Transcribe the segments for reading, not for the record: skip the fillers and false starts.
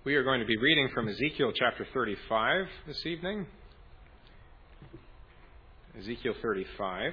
We are going to be reading from Ezekiel chapter 35 this evening. Ezekiel 35.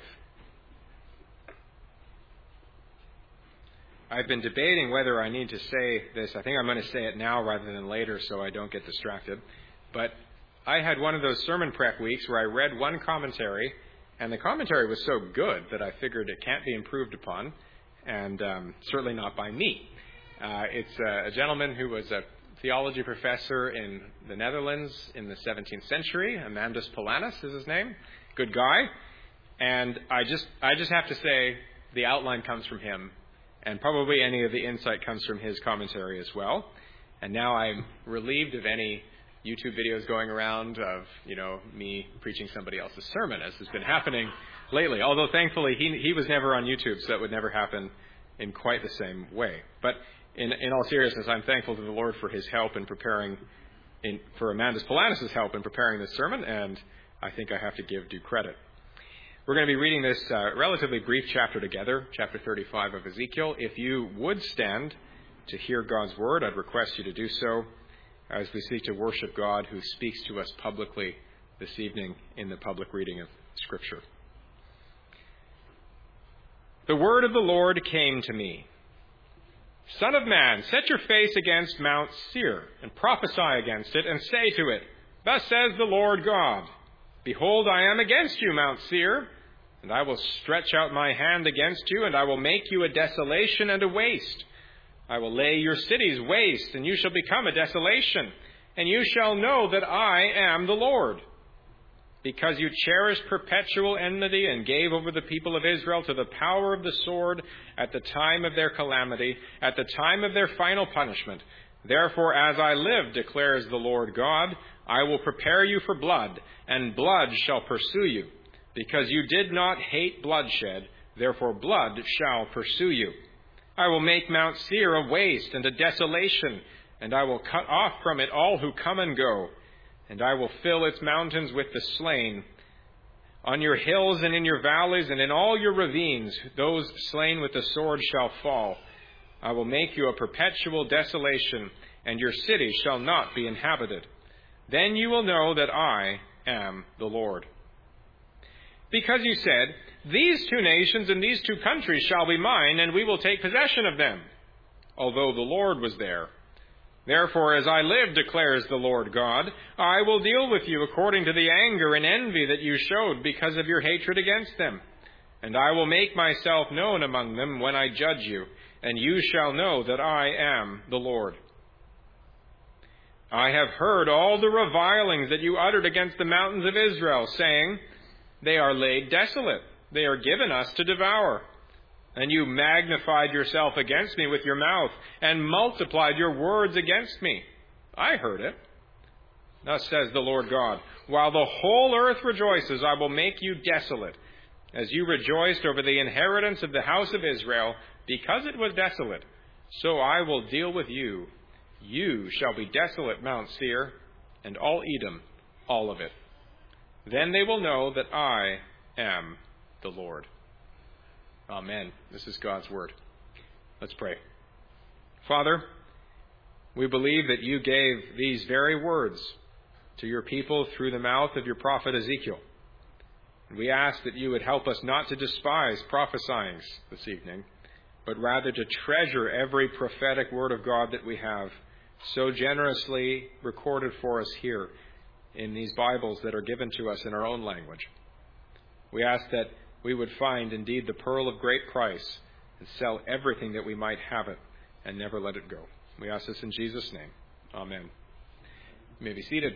I've been debating whether I need to say this. I think I'm going to say it now rather than later so I don't get distracted. But I had one of those sermon prep weeks where I read one commentary, and the commentary was so good that I figured it can't be improved upon, and certainly not by me. It's a gentleman who was a theology professor in the Netherlands in the 17th century. Amandus Palanas is his name. Good guy. And I just have to say the outline comes from him, and probably any of the insight comes from his commentary as well. And now I'm relieved of any YouTube videos going around of, me preaching somebody else's sermon, as has been happening lately. Although thankfully he was never on YouTube, so that would never happen in quite the same way. But in all seriousness, I'm thankful to the Lord for his help in preparing, for Amandus Palanas' help in preparing this sermon, and I think I have to give due credit. We're going to be reading this relatively brief chapter together, chapter 35 of Ezekiel. If you would stand to hear God's word, I'd request you to do so as we seek to worship God who speaks to us publicly this evening in the public reading of Scripture. The word of the Lord came to me. Son of man, set your face against Mount Seir, and prophesy against it, and say to it, Thus says the Lord God, Behold, I am against you, Mount Seir, and I will stretch out my hand against you, and I will make you a desolation and a waste. I will lay your cities waste, and you shall become a desolation, and you shall know that I am the Lord. Because you cherished perpetual enmity and gave over the people of Israel to the power of the sword at the time of their calamity, at the time of their final punishment. Therefore, as I live, declares the Lord God, I will prepare you for blood, and blood shall pursue you. Because you did not hate bloodshed, therefore blood shall pursue you. I will make Mount Seir a waste and a desolation, and I will cut off from it all who come and go. And I will fill its mountains with the slain. On your hills and in your valleys and in all your ravines, those slain with the sword shall fall. I will make you a perpetual desolation, and your city shall not be inhabited. Then you will know that I am the Lord. Because you said, These two nations and these two countries shall be mine, and we will take possession of them, although the Lord was there. Therefore, as I live, declares the Lord God, I will deal with you according to the anger and envy that you showed because of your hatred against them. And I will make myself known among them when I judge you, and you shall know that I am the Lord. I have heard all the revilings that you uttered against the mountains of Israel, saying, They are laid desolate, they are given us to devour. And you magnified yourself against me with your mouth, and multiplied your words against me. I heard it. Thus says the Lord God, While the whole earth rejoices, I will make you desolate, as you rejoiced over the inheritance of the house of Israel, because it was desolate. So I will deal with you. You shall be desolate, Mount Seir, and all Edom, all of it. Then they will know that I am the Lord. Amen. This is God's word. Let's pray. Father, we believe that you gave these very words to your people through the mouth of your prophet Ezekiel. And we ask that you would help us not to despise prophesying this evening, but rather to treasure every prophetic word of God that we have so generously recorded for us here in these Bibles that are given to us in our own language. We ask that we would find indeed the pearl of great price and sell everything that we might have it and never let it go. We ask this in Jesus' name. Amen. You may be seated.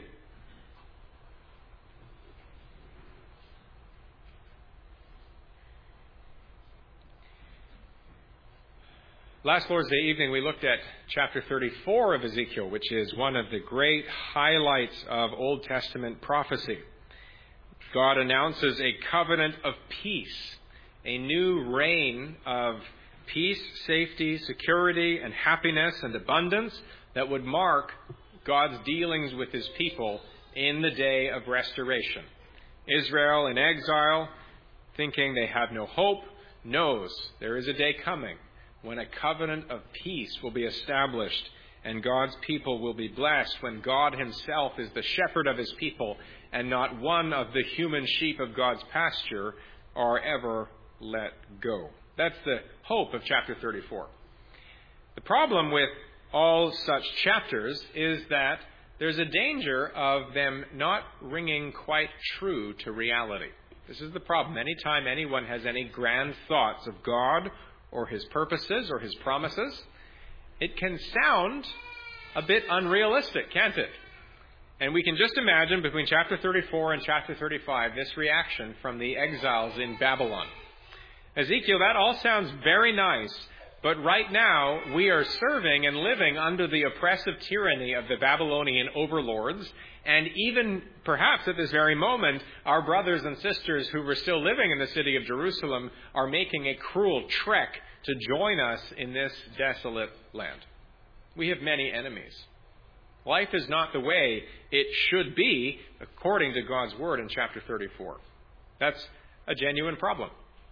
Last Lord's Day evening, we looked at chapter 34 of Ezekiel, which is one of the great highlights of Old Testament prophecy. God announces a covenant of peace, a new reign of peace, safety, security, and happiness and abundance that would mark God's dealings with his people in the day of restoration. Israel in exile, thinking they have no hope, knows there is a day coming when a covenant of peace will be established And God's people will be blessed when God himself is the shepherd of his people, and not one of the human sheep of God's pasture are ever let go. That's the hope of chapter 34. The problem with all such chapters is that there's a danger of them not ringing quite true to reality. This is the problem. Anytime anyone has any grand thoughts of God or his purposes or his promises, it can sound a bit unrealistic, can't it? And we can just imagine between chapter 34 and chapter 35 this reaction from the exiles in Babylon. Ezekiel, that all sounds very nice, but right now we are serving and living under the oppressive tyranny of the Babylonian overlords, and even perhaps at this very moment, our brothers and sisters who were still living in the city of Jerusalem are making a cruel trek to join us in this desolate land. We have many enemies. Life is not the way it should be according to God's word in chapter 34. That's a genuine problem.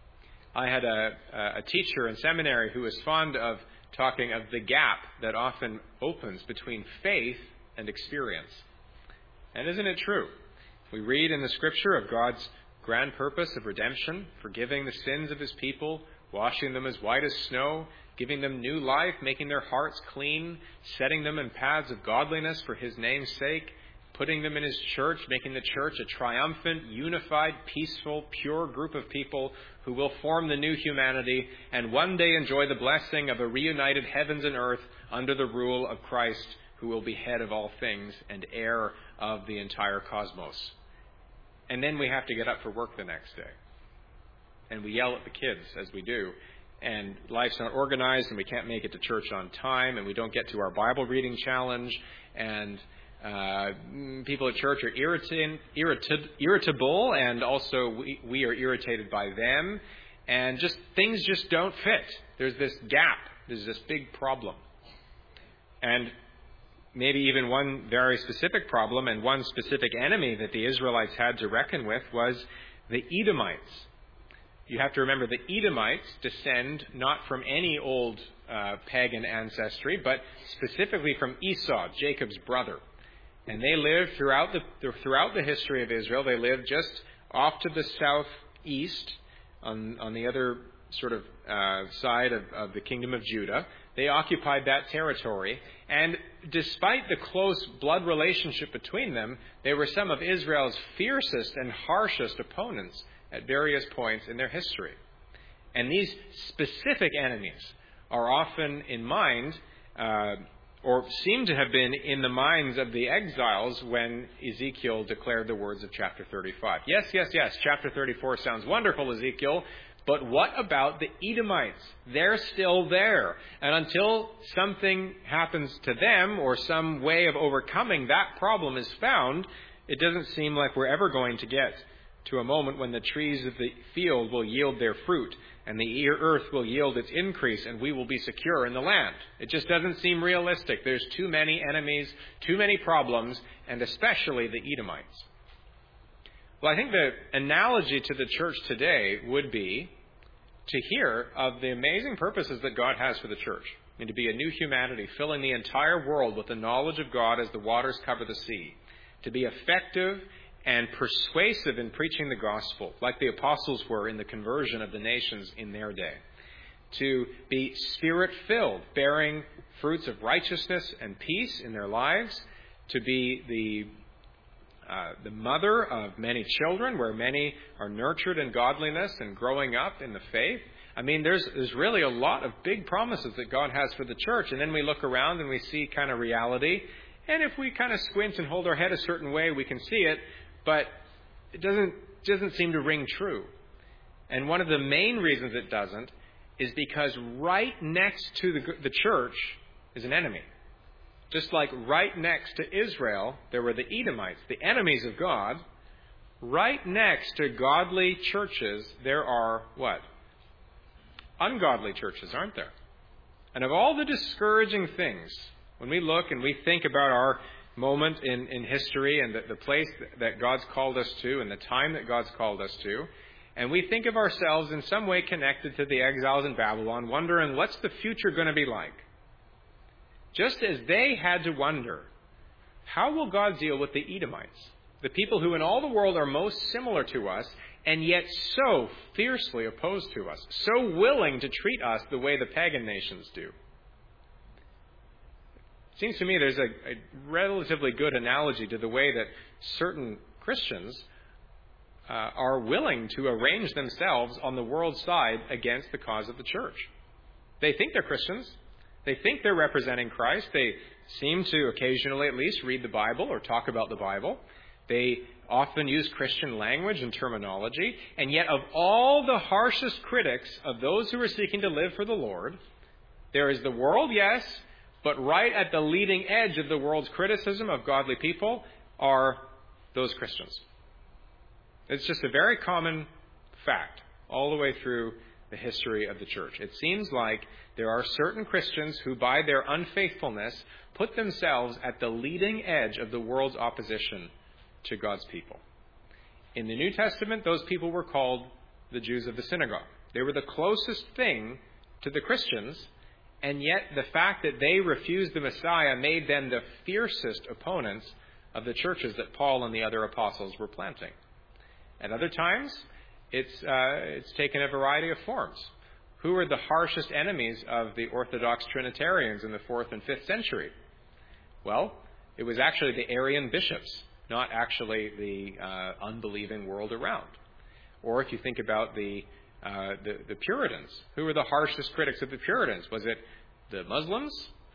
I had a teacher in seminary who was fond of talking of the gap that often opens between faith and experience. And isn't it true? We read in the Scripture of God's grand purpose of redemption, forgiving the sins of his people, washing them as white as snow, giving them new life, making their hearts clean, setting them in paths of godliness for his name's sake, putting them in his church, making the church a triumphant, unified, peaceful, pure group of people who will form the new humanity and one day enjoy the blessing of a reunited heavens and earth under the rule of Christ, who will be head of all things and heir of the entire cosmos. And then we have to get up for work the next day. And we yell at the kids as we do. And life's not organized, and we can't make it to church on time, and we don't get to our Bible reading challenge, and people at church are irritable, and also we are irritated by them, and things just don't fit. There's this gap. There's this big problem. And maybe even one very specific problem and one specific enemy that the Israelites had to reckon with was the Edomites. You have to remember the Edomites descend not from any old pagan ancestry, but specifically from Esau, Jacob's brother. And they lived throughout the history of Israel. They lived just off to the southeast, on the other sort of side of the kingdom of Judah. They occupied that territory. And despite the close blood relationship between them, they were some of Israel's fiercest and harshest opponents at various points in their history. And these specific enemies are often in mind, or seem to have been in the minds of the exiles when Ezekiel declared the words of chapter 35. Yes, chapter 34 sounds wonderful, Ezekiel, but what about the Edomites? They're still there. And until something happens to them or some way of overcoming that problem is found, it doesn't seem like we're ever going to get to a moment when the trees of the field will yield their fruit and the earth will yield its increase and we will be secure in the land. It just doesn't seem realistic. There's too many enemies, too many problems, and especially the Edomites. Well, I think the analogy to the church today would be to hear of the amazing purposes that God has for the church, and to be a new humanity filling the entire world with the knowledge of God as the waters cover the sea, to be effective and persuasive in preaching the gospel, like the apostles were in the conversion of the nations in their day. To be Spirit-filled, bearing fruits of righteousness and peace in their lives. To be the mother of many children, where many are nurtured in godliness and growing up in the faith. I mean, there's really a lot of big promises that God has for the church. And then we look around and we see kind of reality. And if we kind of squint and hold our head a certain way, we can see it. But it doesn't seem to ring true. And one of the main reasons it doesn't is because right next to the church is an enemy. Just like right next to Israel, there were the Edomites, the enemies of God. Right next to godly churches, there are what? Ungodly churches, aren't there? And of all the discouraging things, when we look and we think about our moment in history and the place that God's called us to and the time that God's called us to, and we think of ourselves in some way connected to the exiles in Babylon, wondering what's the future going to be like? just as they had to wonder, how will God deal with the Edomites, the people who in all the world are most similar to us and yet so fiercely opposed to us, so willing to treat us the way the pagan nations do? It seems to me there's a relatively good analogy to the way that certain Christians are willing to arrange themselves on the world's side against the cause of the church. They think they're Christians. They think they're representing Christ. They seem to occasionally at least read the Bible or talk about the Bible. They often use Christian language and terminology. And yet of all the harshest critics of those who are seeking to live for the Lord, there is the world, yes, but right at the leading edge of the world's criticism of godly people are those Christians. It's just a very common fact all the way through the history of the church. It seems like there are certain Christians who, by their unfaithfulness, put themselves at the leading edge of the world's opposition to God's people. In the New Testament, those people were called the Jews of the synagogue. They were the closest thing to the Christians, and yet the fact that they refused the Messiah made them the fiercest opponents of the churches that Paul and the other apostles were planting. At other times, it's taken a variety of forms. Who were the harshest enemies of the Orthodox Trinitarians in the 4th and 5th century? Well, it was actually the Arian bishops, not actually the unbelieving world around. Or if you think about the Puritans, who were the harshest critics of the Puritans? Was it the Muslims?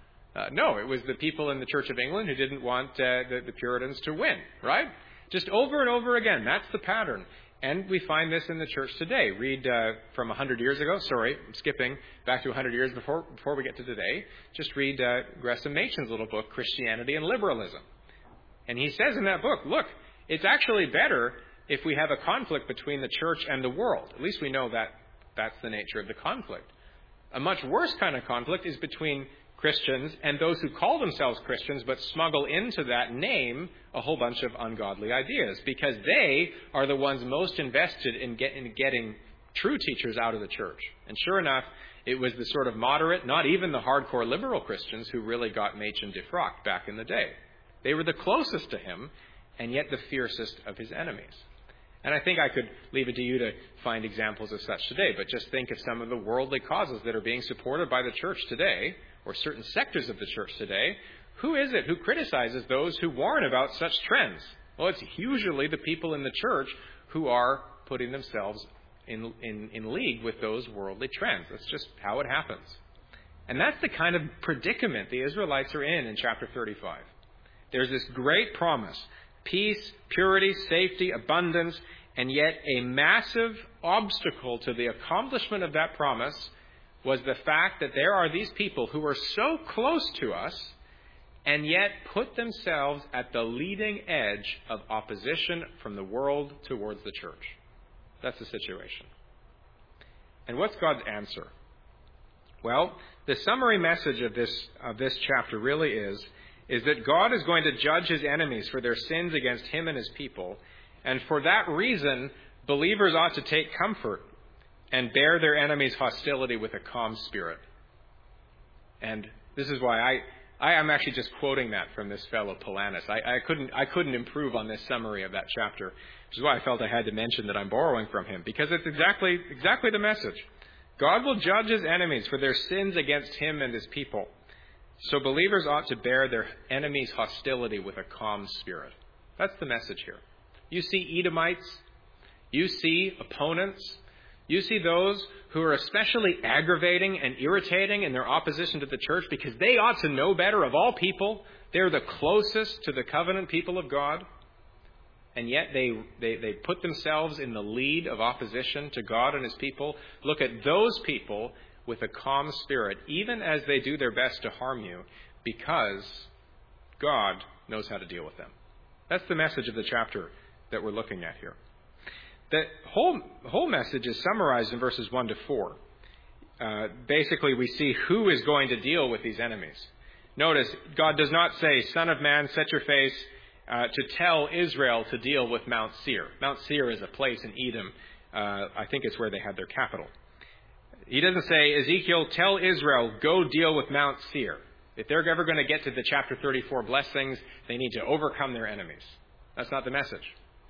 No, it was the people in the Church of England who didn't want the Puritans to win, right? Just over and over again. That's the pattern. And we find this in the church today. Read from 100 years ago. Sorry, I'm skipping back to 100 years before we get to today. Just read Gresham Machen's little book, Christianity and Liberalism. And he says in that book, look, it's actually better if we have a conflict between the church and the world. At least we know that that's the nature of the conflict. A much worse kind of conflict is between Christians and those who call themselves Christians but smuggle into that name a whole bunch of ungodly ideas, because they are the ones most invested in getting true teachers out of the church. And sure enough, it was the sort of moderate, not even the hardcore liberal Christians who really got Machen defrocked back in the day. They were the closest to him and yet the fiercest of his enemies. And I think I could leave it to you to find examples of such today, but just think of some of the worldly causes that are being supported by the church today, or certain sectors of the church today. Who is it who criticizes those who warn about such trends? Well, it's usually the people in the church who are putting themselves in league with those worldly trends. That's just how it happens. And that's the kind of predicament the Israelites are in chapter 35. There's this great promise: peace, purity, safety, abundance, and yet a massive obstacle to the accomplishment of that promise was the fact that there are these people who are so close to us and yet put themselves at the leading edge of opposition from the world towards the church. That's the situation. And what's God's answer? Well, the summary message of this chapter really is that God is going to judge his enemies for their sins against him and his people. And for that reason, believers ought to take comfort and bear their enemies' hostility with a calm spirit. And this is why I am actually just quoting that from this fellow Polanus. I couldn't improve on this summary of that chapter, which is why I felt I had to mention that I'm borrowing from him, because it's exactly the message. God will judge his enemies for their sins against him and his people. So believers ought to bear their enemies' hostility with a calm spirit. That's the message here. You see Edomites, you see opponents, you see those who are especially aggravating and irritating in their opposition to the church because they ought to know better of all people. They're the closest to the covenant people of God. And yet they put themselves in the lead of opposition to God and his people. Look at those people with a calm spirit, even as they do their best to harm you, because God knows how to deal with them. That's the message of the chapter that we're looking at here. The whole message is summarized in verses 1 to 4. Basically, we see who is going to deal with these enemies. Notice, God does not say, "Son of man, set your face to tell Israel to deal with Mount Seir." Mount Seir is a place in Edom. I think it's where they had their capital. He doesn't say, "Ezekiel, tell Israel, go deal with Mount Seir." If they're ever going to get to the chapter 34 blessings, they need to overcome their enemies. That's not the message.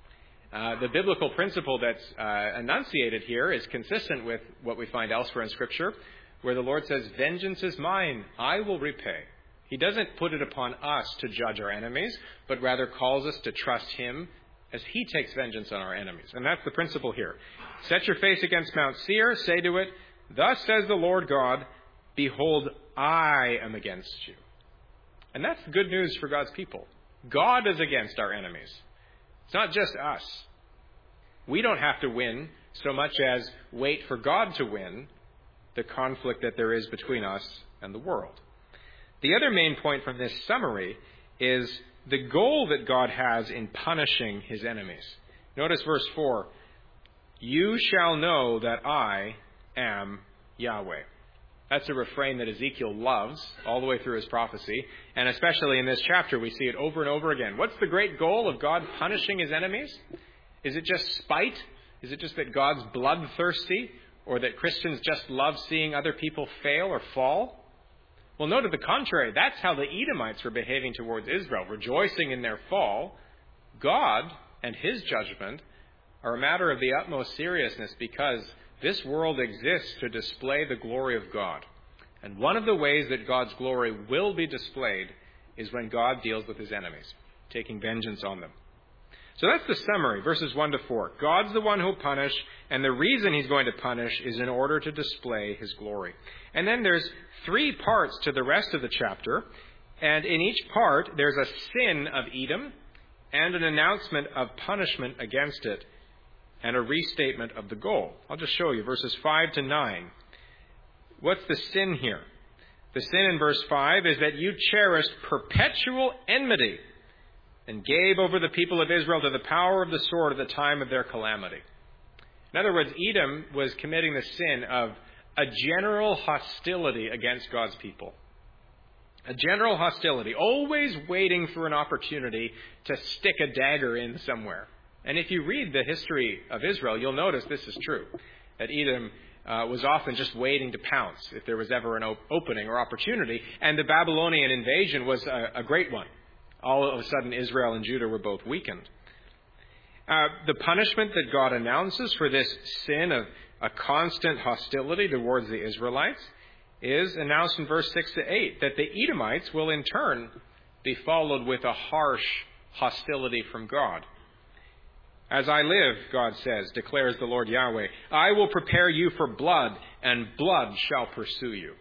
The biblical principle that's enunciated here is consistent with what we find elsewhere in Scripture, where the Lord says, "Vengeance is mine, I will repay." He doesn't put it upon us to judge our enemies, but rather calls us to trust Him as He takes vengeance on our enemies. And that's the principle here. Set your face against Mount Seir, say to it, "Thus says the Lord God, behold, I am against you." And that's good news for God's people. God is against our enemies. It's not just us. We don't have to win so much as wait for God to win the conflict that there is between us and the world. The other main point from this summary is the goal that God has in punishing His enemies. Notice verse 4. "You shall know that I am Yahweh." That's a refrain that Ezekiel loves all the way through his prophecy. And especially in this chapter, we see it over and over again. What's the great goal of God punishing His enemies? Is it just spite? Is it just that God's bloodthirsty? Or that Christians just love seeing other people fail or fall? Well, note to the contrary. That's how the Edomites were behaving towards Israel, rejoicing in their fall. God and His judgment are a matter of the utmost seriousness because this world exists to display the glory of God. And one of the ways that God's glory will be displayed is when God deals with His enemies, taking vengeance on them. So that's the summary, verses 1 to 4. God's the one who'll punish, and the reason He's going to punish is in order to display His glory. And then there's 3 parts to the rest of the chapter, and in each part there's a sin of Edom and an announcement of punishment against it and a restatement of the goal. I'll just show you verses 5 to 9. What's the sin here? The sin in verse 5 is that you cherished perpetual enmity and gave over the people of Israel to the power of the sword at the time of their calamity. In other words, Edom was committing the sin of a general hostility against God's people. A general hostility, always waiting for an opportunity to stick a dagger in somewhere. And if you read the history of Israel, you'll notice this is true, that Edom was often just waiting to pounce if there was ever an opening or opportunity. And the Babylonian invasion was a great one. All of a sudden, Israel and Judah were both weakened. The punishment that God announces for this sin of a constant hostility towards the Israelites is announced in verse 6 to 8, that the Edomites will in turn be followed with a harsh hostility from God. "As I live," God says, declares the Lord Yahweh, "I will prepare you for blood, and blood shall pursue you."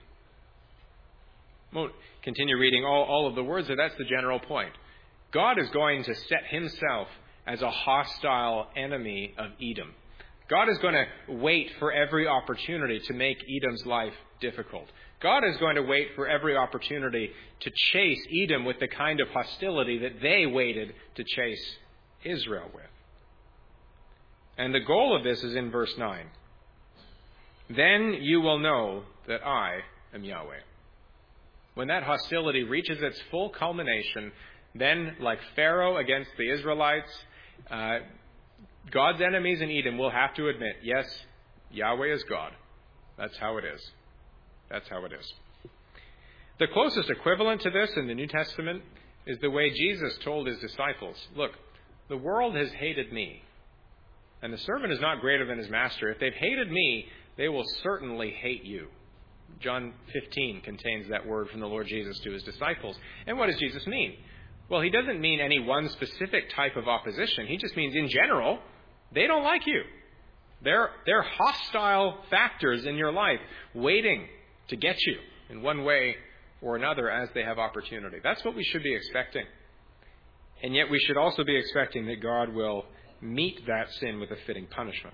Won't continue reading all of the words, but that's the general point. God is going to set Himself as a hostile enemy of Edom. God is going to wait for every opportunity to make Edom's life difficult. God is going to wait for every opportunity to chase Edom with the kind of hostility that they waited to chase Israel with. And the goal of this is in verse 9. "Then you will know that I am Yahweh." When that hostility reaches its full culmination, then, like Pharaoh against the Israelites, God's enemies in Edom will have to admit, yes, Yahweh is God. That's how it is. That's how it is. The closest equivalent to this in the New Testament is the way Jesus told His disciples, "Look, the world has hated me, and the servant is not greater than his master. If they've hated me, they will certainly hate you." John 15 contains that word from the Lord Jesus to His disciples. And what does Jesus mean? Well, He doesn't mean any one specific type of opposition. He just means in general, they don't like you. They're hostile factors in your life waiting to get you in one way or another as they have opportunity. That's what we should be expecting. And yet we should also be expecting that God will meet that sin with a fitting punishment.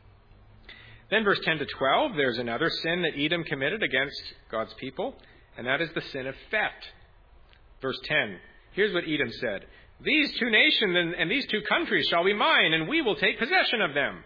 Then verse 10 to 12, there's another sin that Edom committed against God's people, and that is the sin of theft. Verse 10, here's what Edom said: "These 2 nations and these 2 countries shall be mine, and we will take possession of them."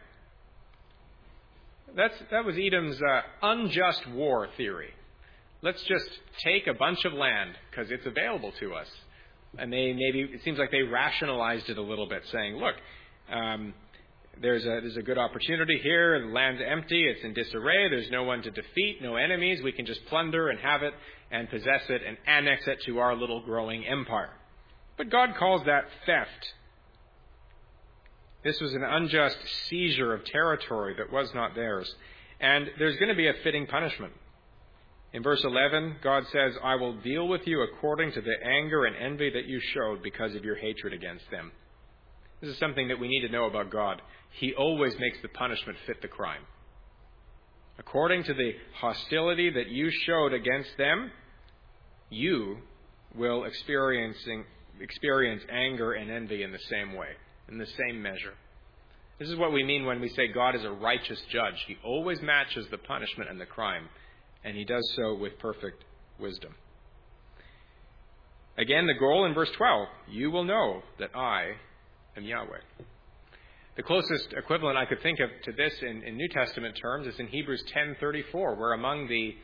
That was Edom's unjust war theory. Let's just take a bunch of land because it's available to us. And it seems like they rationalized it a little bit, saying, look, there's a good opportunity here. The land's empty. It's in disarray. There's no one to defeat, no enemies. We can just plunder and have it and possess it and annex it to our little growing empire. But God calls that theft. This was an unjust seizure of territory that was not theirs. And there's going to be a fitting punishment. In verse 11, God says, I will deal with you according to the anger and envy that you showed because of your hatred against them. This is something that we need to know about God. He always makes the punishment fit the crime. According to the hostility that you showed against them, you will experience anger and envy in the same way, in the same measure. This is what we mean when we say God is a righteous judge. He always matches the punishment and the crime, and he does so with perfect wisdom. Again, the goal in verse 12, you will know that I am Yahweh. The closest equivalent I could think of to this in New Testament terms is in Hebrews 10:34, where among the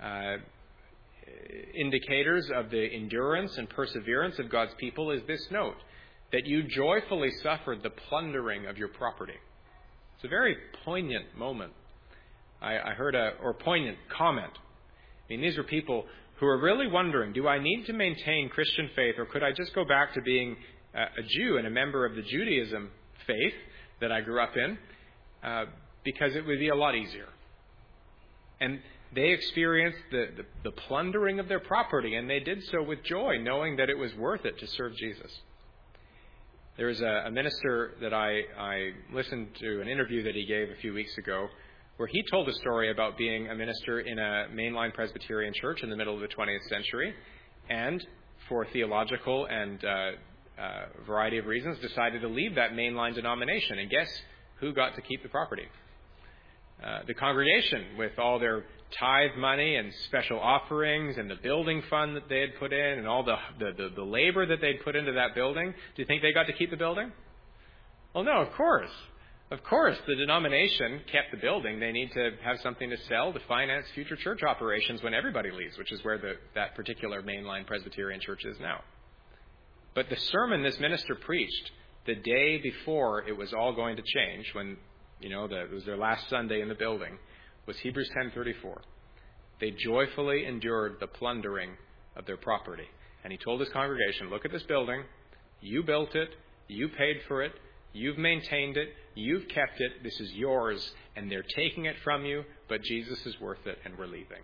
indicators of the endurance and perseverance of God's people is this note, that you joyfully suffered the plundering of your property. It's a very poignant moment. I heard poignant comment. I mean, these were people who are really wondering, do I need to maintain Christian faith, or could I just go back to being a Jew and a member of the Judaism faith that I grew up in, because it would be a lot easier. And they experienced the plundering of their property, and they did so with joy, knowing that it was worth it to serve Jesus. There was a minister that I listened to, an interview that he gave a few weeks ago, where he told a story about being a minister in a mainline Presbyterian church in the middle of the 20th century, and for theological and variety of reasons, decided to leave that mainline denomination. And guess who got to keep the property? The congregation, with all their tithe money and special offerings and the building fund that they had put in and all the labor that they'd put into that building. Do you think they got to keep the building? Well, no, of course. Of course, the denomination kept the building. They need to have something to sell to finance future church operations when everybody leaves, which is where that particular mainline Presbyterian church is now. But the sermon this minister preached the day before it was all going to change, when it was their last Sunday in the building, was Hebrews 10:34. They joyfully endured the plundering of their property. And he told his congregation, look at this building. You built it. You paid for it. You've maintained it. You've kept it. This is yours. And they're taking it from you, but Jesus is worth it, and we're leaving.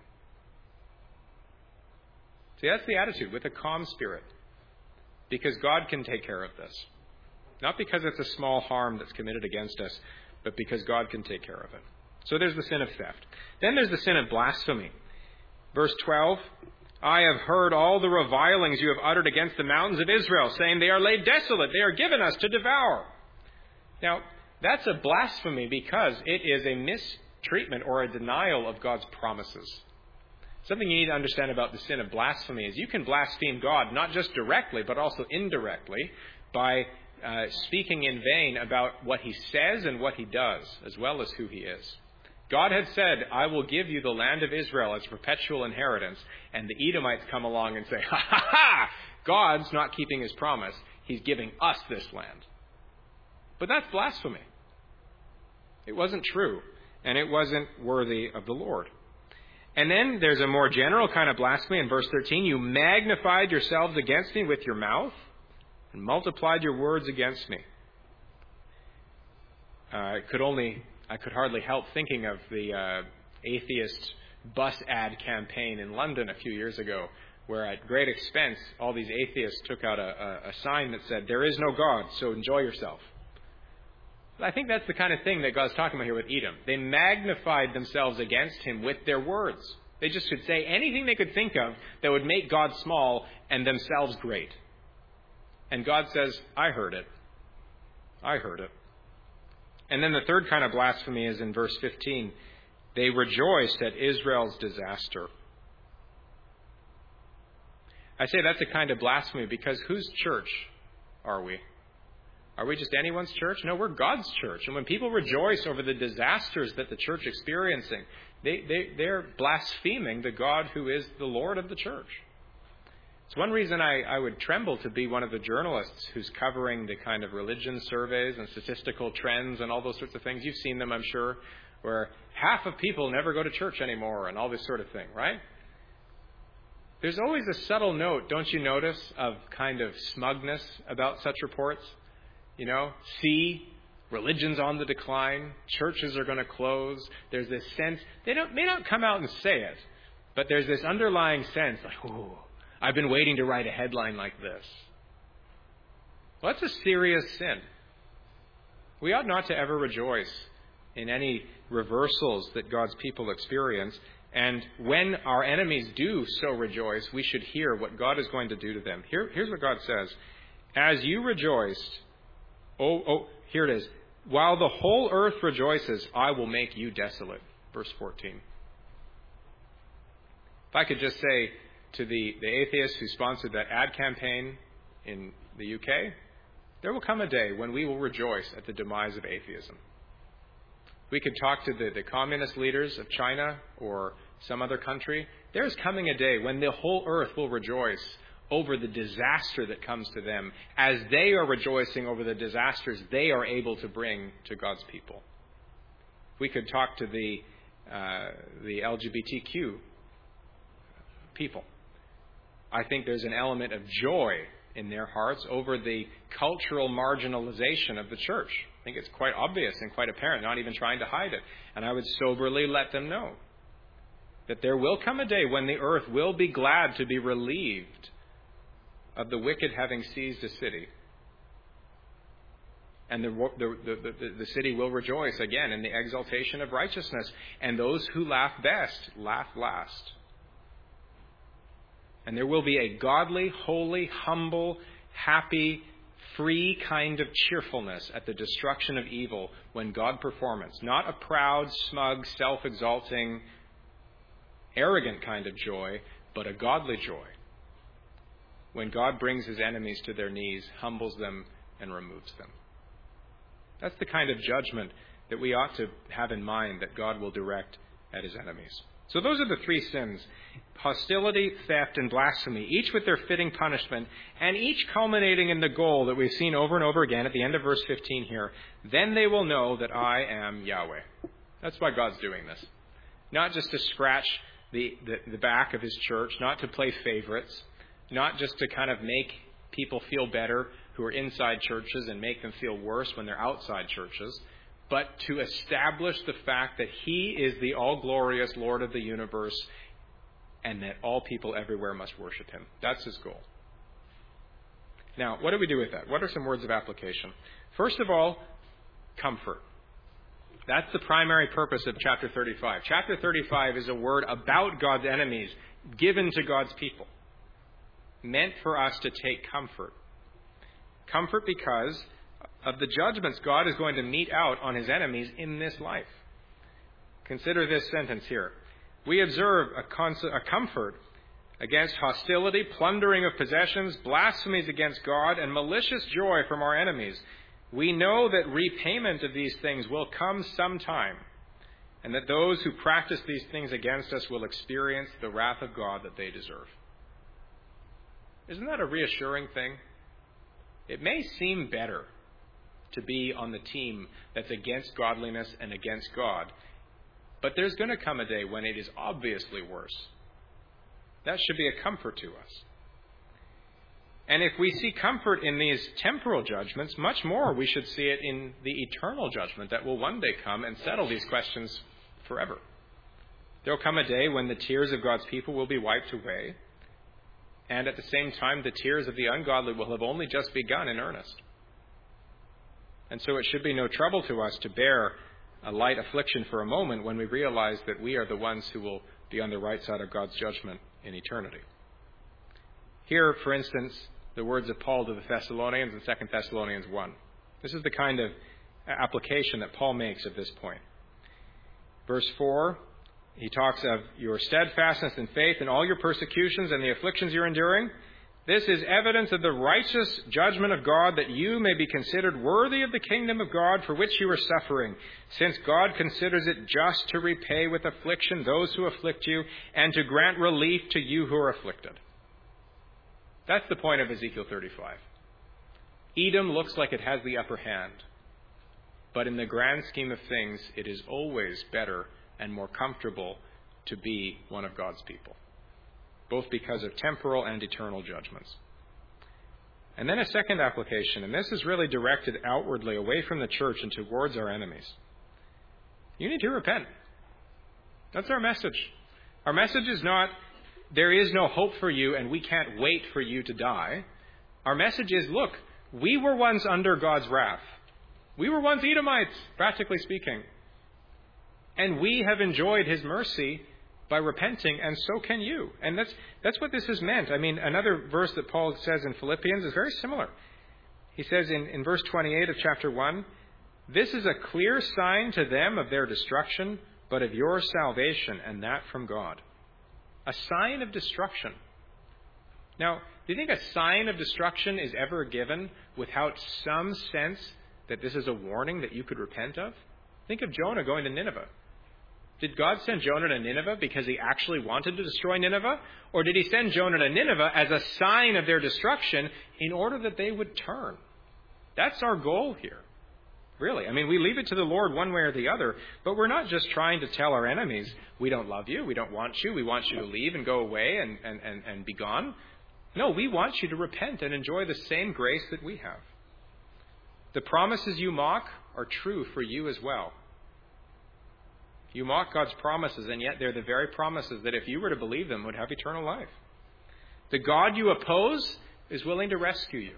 See, that's the attitude, with a calm spirit. Because God can take care of this. Not because it's a small harm that's committed against us, but because God can take care of it. So there's the sin of theft. Then there's the sin of blasphemy. Verse 12, I have heard all the revilings you have uttered against the mountains of Israel, saying they are laid desolate, they are given us to devour. Now, that's a blasphemy because it is a mistreatment or a denial of God's promises. Something you need to understand about the sin of blasphemy is you can blaspheme God not just directly, but also indirectly by speaking in vain about what he says and what he does, as well as who he is. God had said, I will give you the land of Israel as perpetual inheritance, and the Edomites come along and say, ha ha ha, God's not keeping his promise. He's giving us this land. But that's blasphemy. It wasn't true, and it wasn't worthy of the Lord. And then there's a more general kind of blasphemy in verse 13. You magnified yourselves against me with your mouth and multiplied your words against me. I could hardly help thinking of the atheist bus ad campaign in London a few years ago, where at great expense all these atheists took out a sign that said, there is no God, so enjoy yourself. I think that's the kind of thing that God's talking about here with Edom. They magnified themselves against him with their words. They just could say anything they could think of that would make God small and themselves great. And God says, I heard it. I heard it. And then the third kind of blasphemy is in verse 15. They rejoiced at Israel's disaster. I say that's a kind of blasphemy because whose church are we? Are we just anyone's church? No, we're God's church. And when people rejoice over the disasters that the church is experiencing, they're blaspheming the God who is the Lord of the church. It's one reason I would tremble to be one of the journalists who's covering the kind of religion surveys and statistical trends and all those sorts of things. You've seen them, I'm sure, where half of people never go to church anymore and all this sort of thing, right? There's always a subtle note, don't you notice, of kind of smugness about such reports? You know, see, religion's on the decline, churches are going to close. There's this sense, may not come out and say it, but there's this underlying sense like, ooh, I've been waiting to write a headline like this. Well, that's a serious sin. We ought not to ever rejoice in any reversals that God's people experience. And when our enemies do so rejoice, we should hear what God is going to do to them. Here's what God says. As you rejoiced, here it is. While the whole earth rejoices, I will make you desolate. Verse 14. If I could just say to the atheists who sponsored that ad campaign in the UK, there will come a day when we will rejoice at the demise of atheism. We could talk to the communist leaders of China or some other country. There's coming a day when the whole earth will rejoice over the disaster that comes to them as they are rejoicing over the disasters they are able to bring to God's people. We could talk to the LGBTQ people. I think there's an element of joy in their hearts over the cultural marginalization of the church. I think it's quite obvious and quite apparent, not even trying to hide it. And I would soberly let them know that there will come a day when the earth will be glad to be relieved of the wicked having seized a city. And the city will rejoice again in the exaltation of righteousness. And those who laugh best laugh last. And there will be a godly, holy, humble, happy, free kind of cheerfulness at the destruction of evil when God performs. Not a proud, smug, self-exalting, arrogant kind of joy, but a godly joy. When God brings his enemies to their knees, humbles them, and removes them. That's the kind of judgment that we ought to have in mind that God will direct at his enemies. So those are the three sins: hostility, theft, and blasphemy, each with their fitting punishment, and each culminating in the goal that we've seen over and over again at the end of verse 15 here. Then they will know that I am Yahweh. That's why God's doing this. Not just to scratch the back of his church, not to play favorites, not just to kind of make people feel better who are inside churches and make them feel worse when they're outside churches, but to establish the fact that he is the all-glorious Lord of the universe and that all people everywhere must worship him. That's his goal. Now, what do we do with that? What are some words of application? First of all, comfort. That's the primary purpose of chapter 35. Chapter 35 is a word about God's enemies given to God's people, meant for us to take comfort. Comfort because of the judgments God is going to mete out on his enemies in this life. Consider this sentence here. We observe a comfort against hostility, plundering of possessions, blasphemies against God, and malicious joy from our enemies. We know that repayment of these things will come sometime, and that those who practice these things against us will experience the wrath of God that they deserve. Isn't that a reassuring thing? It may seem better to be on the team that's against godliness and against God, but there's going to come a day when it is obviously worse. That should be a comfort to us. And if we see comfort in these temporal judgments, much more we should see it in the eternal judgment that will one day come and settle these questions forever. There will come a day when the tears of God's people will be wiped away, and at the same time the tears of the ungodly will have only just begun in earnest. And so it should be no trouble to us to bear a light affliction for a moment when we realize that we are the ones who will be on the right side of God's judgment in eternity. Here, for instance, the words of Paul to the Thessalonians in 2 Thessalonians 1. This is the kind of application that Paul makes at this point. Verse 4, he talks of your steadfastness in faith and all your persecutions and the afflictions you're enduring. This is evidence of the righteous judgment of God, that you may be considered worthy of the kingdom of God for which you are suffering, since God considers it just to repay with affliction those who afflict you and to grant relief to you who are afflicted. That's the point of Ezekiel 35. Edom looks like it has the upper hand, but in the grand scheme of things, it is always better and more comfortable to be one of God's people, both because of temporal and eternal judgments. And then a second application, and this is really directed outwardly away from the church and towards our enemies. You need to repent. That's our message. Our message is not, there is no hope for you and we can't wait for you to die. Our message is, look, we were once under God's wrath. We were once Edomites, practically speaking. And we have enjoyed his mercy by repenting, and so can you. And that's what this has meant. I mean, another verse that Paul says in Philippians is very similar. He says in verse 28 of chapter 1, "This is a clear sign to them of their destruction, but of your salvation, and that from God." A sign of destruction. Now, do you think a sign of destruction is ever given without some sense that this is a warning that you could repent of? Think of Jonah going to Nineveh. Did God send Jonah to Nineveh because he actually wanted to destroy Nineveh? Or did he send Jonah to Nineveh as a sign of their destruction in order that they would turn? That's our goal here. Really. I mean, we leave it to the Lord one way or the other, but we're not just trying to tell our enemies, we don't love you, we don't want you, we want you to leave and go away and be gone. No, we want you to repent and enjoy the same grace that we have. The promises you mock are true for you as well. You mock God's promises, and yet they're the very promises that if you were to believe them would have eternal life. The God you oppose is willing to rescue you.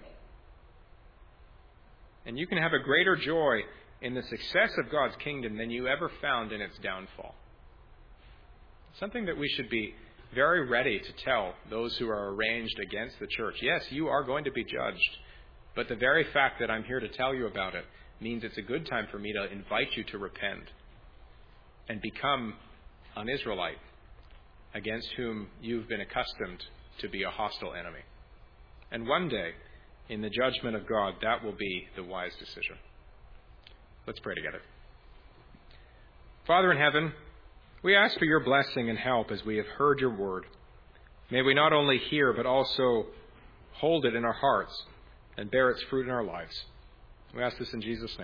And you can have a greater joy in the success of God's kingdom than you ever found in its downfall. Something that we should be very ready to tell those who are arranged against the church. Yes, you are going to be judged, but the very fact that I'm here to tell you about it means it's a good time for me to invite you to repent and become an Israelite against whom you've been accustomed to be a hostile enemy. And one day, in the judgment of God, that will be the wise decision. Let's pray together. Father in heaven, we ask for your blessing and help as we have heard your word. May we not only hear, but also hold it in our hearts and bear its fruit in our lives. We ask this in Jesus' name.